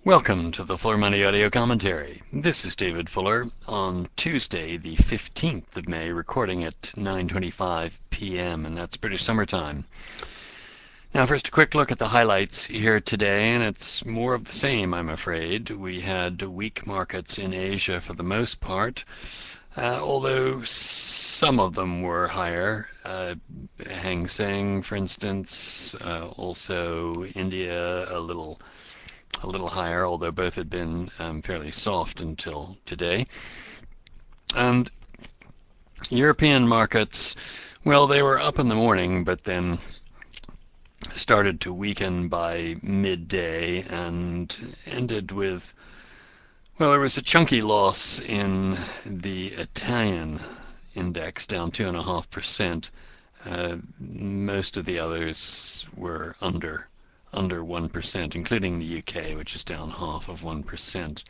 Welcome to the Fuller Money Audio Commentary. This is David Fuller on Tuesday, the 15th of May, recording at 9:25 p.m., and that's British summertime. Now, first, a quick look at the highlights here today, and it's more of the same, I'm afraid. We had weak markets in Asia for the most part, although some of them were higher. Hang Seng, for instance, also India a little higher, although both had been fairly soft until today. And European markets, well, they were up in the morning, but then started to weaken by midday and ended with, well, there was a chunky loss in the Italian index, down 2.5%. Most of the others were under 1%, including the UK, which is down 0.5%.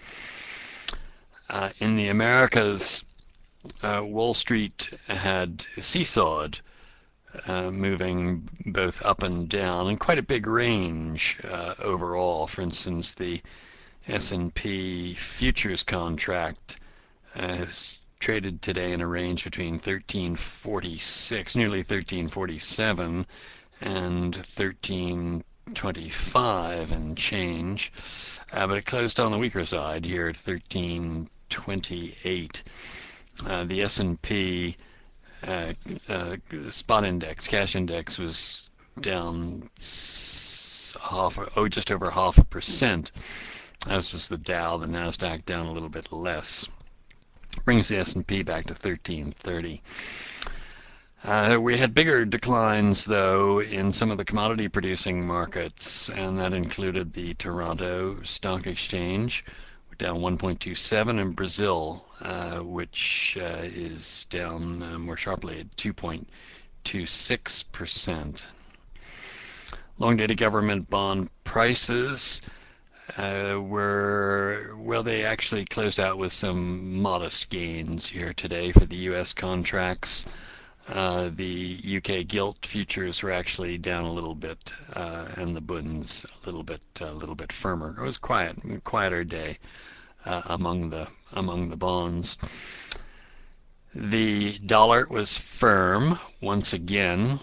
In the Americas, Wall Street had seesawed, moving both up and down, and quite a big range overall. For instance, the S&P futures contract has traded today in a range between 1346, nearly 1347, and 1325 and change, but it closed on the weaker side here at 1328. The S&P spot index, cash index, was down just over 0.5%, as was the Dow. The Nasdaq down a little bit less. Brings the S&P back to 1330. We had bigger declines, though, in some of the commodity-producing markets, and that included the Toronto Stock Exchange, down 1.27, and Brazil, which is down more sharply at 2.26%. Long-dated government bond prices they actually closed out with some modest gains here today for the U.S. contracts. The UK gilt futures were actually down a little bit, and the bunds a little bit firmer. It was quieter day among the bonds. The dollar was firm once again,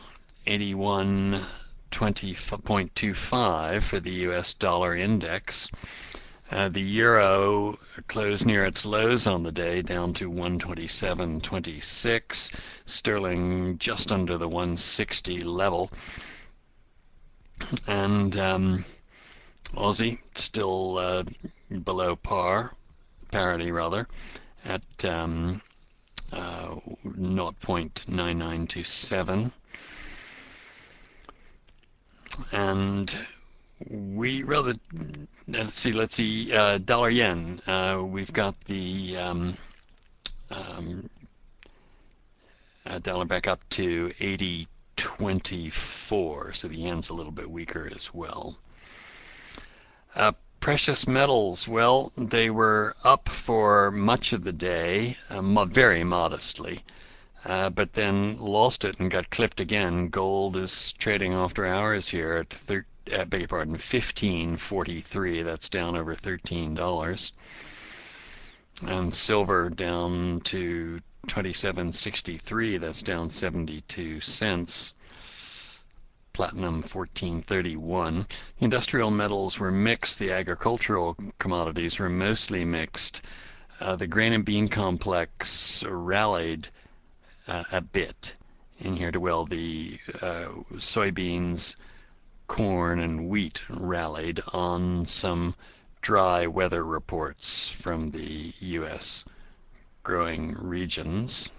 81.25 for the U.S. dollar index. The euro closed near its lows on the day, down to 127.26. Sterling just under the 160 level. And Aussie still below parity rather, at 0.9927. And let's see, dollar yen. We've got the dollar back up to 80.24, so the yen's a little bit weaker as well. Precious metals, well, they were up for much of the day, very modestly, but then lost it and got clipped again. Gold is trading after hours here at 15.43. That's down over $13. And silver down to 27.63. That's down 72 cents. Platinum 14.31. Industrial metals were mixed. The agricultural commodities were mostly mixed. The grain and bean complex rallied a bit in here. The soybeans, corn, and wheat rallied on some dry weather reports from the U.S. growing regions.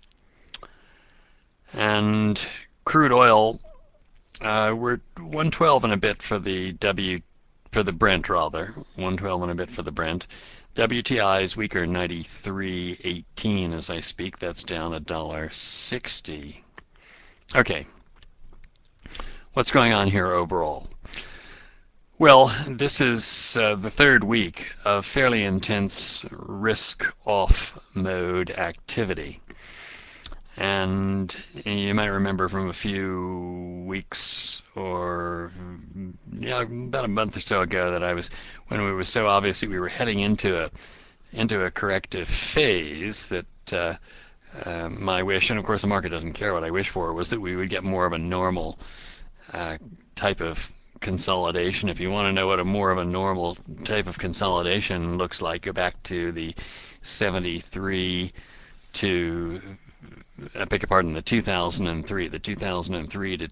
And crude oil, we're 112 and a bit for the Brent, rather. 112 and a bit for the Brent. WTI is weaker, 93.18 as I speak. That's down $1.60. Okay. What's going on here overall? Well, this is the third week of fairly intense risk-off mode activity. And you might remember from a few weeks, or about a month or so ago that when it was so obvious that we were heading into a corrective phase that my wish, and of course the market doesn't care what I wish for, was that we would get more of a normal type of consolidation. If you want to know what a more of a normal type of consolidation looks like, go back to the 73 to I beg your pardon, the 2003 to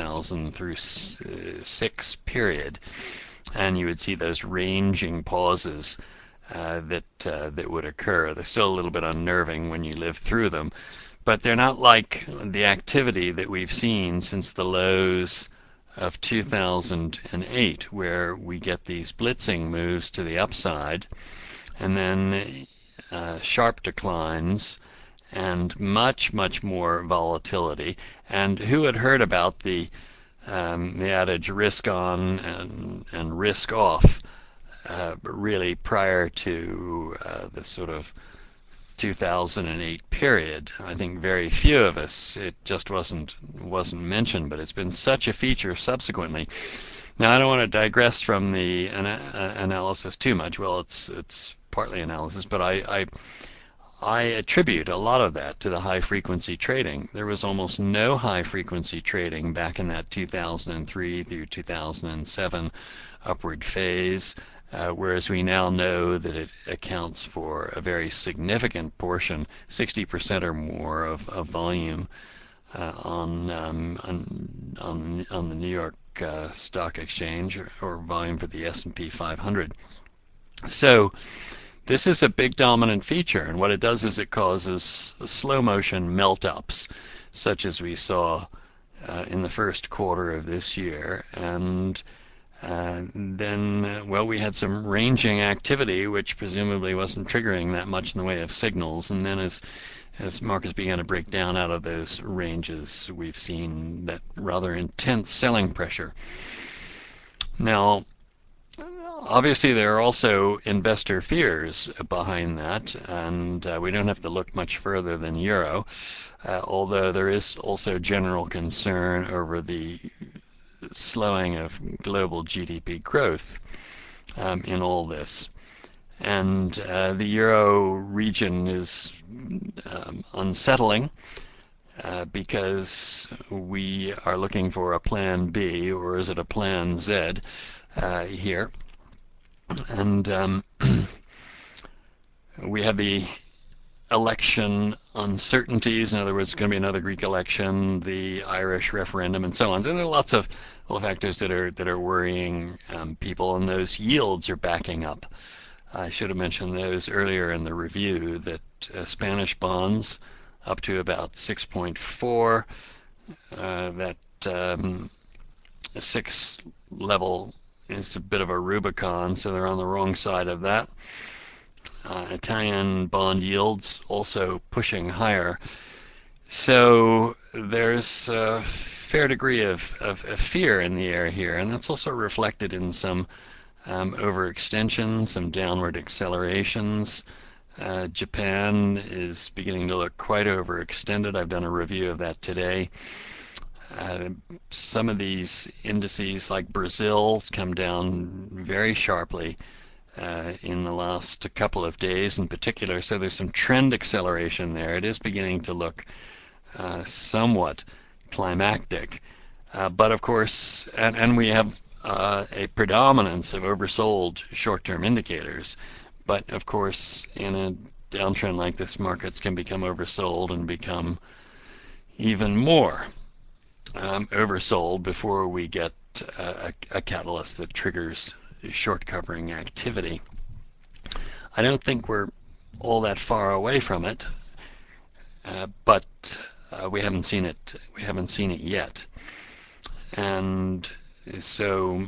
2006 period, and you would see those ranging pauses that would occur. They're still a little bit unnerving when you live through them, but they're not like the activity that we've seen since the lows of 2008, where we get these blitzing moves to the upside, and then sharp declines, and much, much more volatility. And who had heard about the adage risk on and risk off really prior to the sort of 2008 period? I think very few of us. It just wasn't mentioned, but it's been such a feature subsequently. Now, I don't want to digress from the analysis too much. Well, it's partly analysis, but I attribute a lot of that to the high frequency trading. There was almost no high frequency trading back in that 2003 through 2007 upward phase, whereas we now know that it accounts for a very significant portion, 60% or more of volume on the New York Stock Exchange, or volume for the S&P 500. So this is a big dominant feature, and what it does is it causes slow motion melt-ups, such as we saw in the first quarter of this year. And then, well, we had some ranging activity, which presumably wasn't triggering that much in the way of signals. And then as markets began to break down out of those ranges, we've seen that rather intense selling pressure. Now, obviously, there are also investor fears behind that, and we don't have to look much further than Euro, although there is also general concern over the slowing of global GDP growth in all this. And the Euro region is unsettling because we are looking for a plan B, or is it a plan Z here? And we have the election uncertainties. In other words, it's going to be another Greek election, the Irish referendum, and so on. So there are lots of factors that are worrying people, and those yields are backing up. I should have mentioned those earlier in the review, that Spanish bonds up to about 6.4, that 6 level is a bit of a Rubicon, so they're on the wrong side of that. Italian bond yields also pushing higher. So there's a fair degree of fear in the air here, and that's also reflected in some overextension, some downward accelerations. Japan is beginning to look quite overextended. I've done a review of that today. Some of these indices, like Brazil, come down very sharply in the last couple of days in particular. So there's some trend acceleration there. It is beginning to look somewhat climactic. But of course, and we have a predominance of oversold short-term indicators. But of course, in a downtrend like this, markets can become oversold and become even more oversold before we get a catalyst that triggers short covering activity. I don't think we're all that far away from it, but we haven't seen it. We haven't seen it yet, and so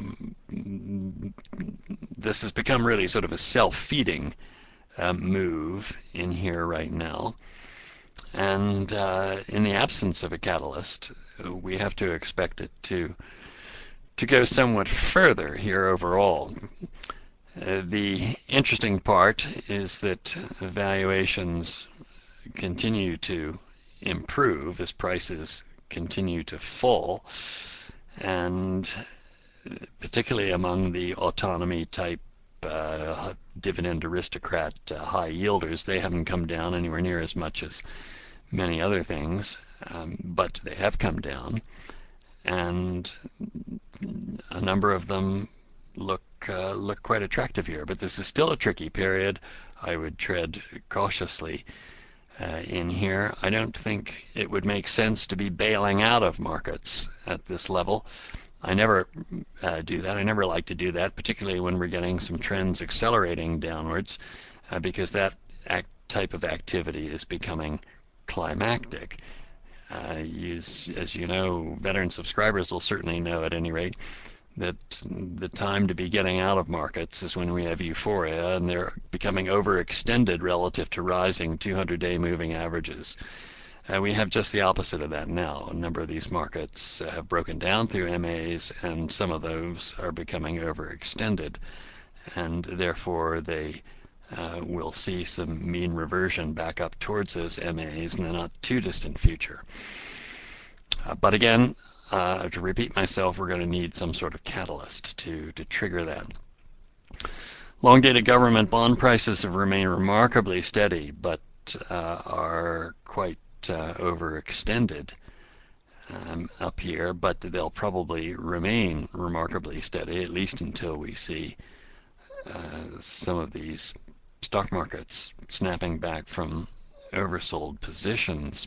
this has become really sort of a self-feeding move in here right now. And in the absence of a catalyst, we have to expect it to go somewhat further here overall. The interesting part is that valuations continue to improve as prices continue to fall, and particularly among the autonomy type dividend aristocrat high yielders. They haven't come down anywhere near as much as many other things, but they have come down, and a number of them look quite attractive here. But this is still a tricky period. I would tread cautiously in here. I don't think it would make sense to be bailing out of markets at this level. I never do that. I never like to do that, particularly when we're getting some trends accelerating downwards, because that type of activity is becoming climactic. As you know, veteran subscribers will certainly know at any rate that the time to be getting out of markets is when we have euphoria and they're becoming overextended relative to rising 200-day moving averages. We have just the opposite of that now. A number of these markets have broken down through MAs, and some of those are becoming overextended, and therefore they will see some mean reversion back up towards those MAs in the not too distant future. But again, to repeat myself, we're going to need some sort of catalyst to trigger that. Long-dated government bond prices have remained remarkably steady, but are quite overextended up here, but they'll probably remain remarkably steady, at least until we see some of these stock markets snapping back from oversold positions.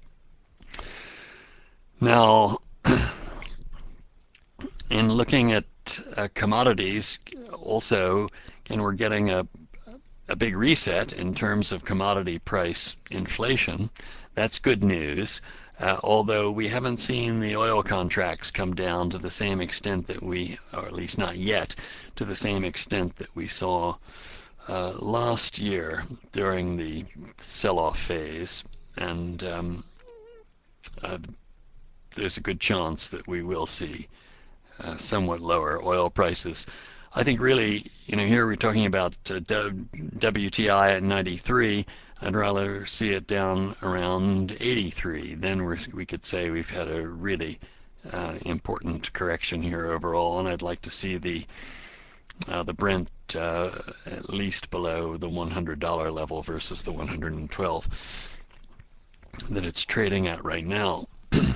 Now, in looking at commodities, also, again, we're getting a big reset in terms of commodity price inflation. That's good news, although we haven't seen the oil contracts come down to the same extent that we, or at least not yet, to the same extent that we saw last year during the sell-off phase, and there's a good chance that we will see somewhat lower oil prices. I think really, here we're talking about WTI at 93. I'd rather see it down around 83. Then we could say we've had a really important correction here overall, and I'd like to see the Brent at least below the $100 level versus the 112 that it's trading at right now.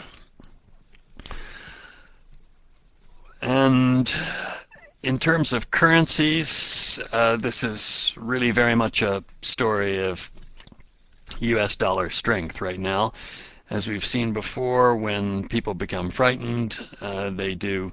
And in terms of currencies, this is really very much a story of US dollar strength right now. As we've seen before, when people become frightened, they do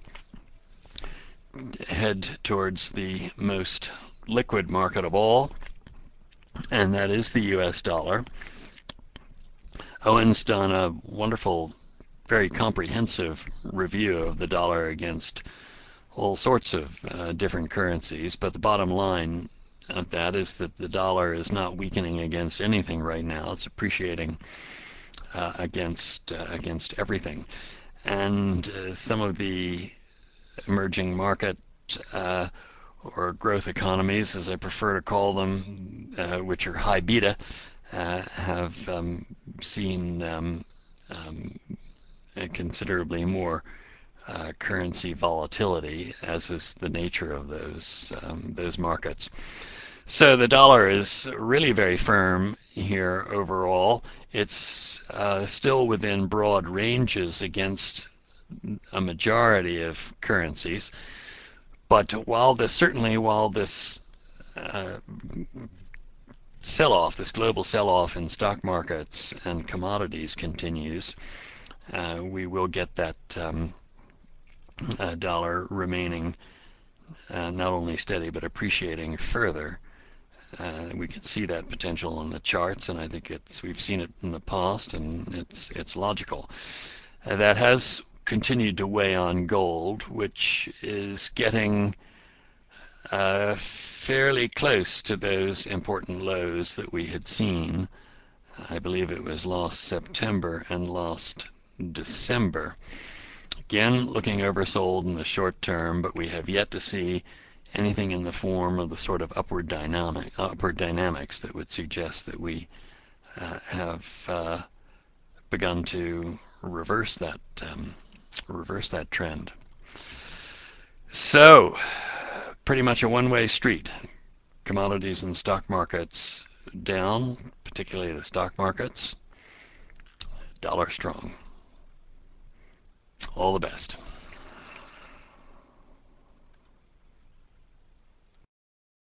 head towards the most liquid market of all, and that is the US dollar. Owen's done a wonderful, very comprehensive review of the dollar against all sorts of different currencies, but the bottom line of that is that the dollar is not weakening against anything right now. It's appreciating against everything. And some of the emerging market or growth economies, as I prefer to call them, which are high beta, have seen considerably more currency volatility, as is the nature of those markets. So the dollar is really very firm here overall. It's still within broad ranges against a majority of currencies, but while this sell-off, this global sell-off in stock markets and commodities continues, we will get that dollar remaining not only steady but appreciating further. We can see that potential on the charts, and I think we've seen it in the past, and it's logical. That has continued to weigh on gold, which is getting fairly close to those important lows that we had seen. I believe it was last September and last December. Again, looking oversold in the short term, but we have yet to see anything in the form of the sort of upward dynamics that would suggest that we have begun to reverse that trend. So, pretty much a one-way street. Commodities and stock markets down, particularly the stock markets. Dollar strong. All the best.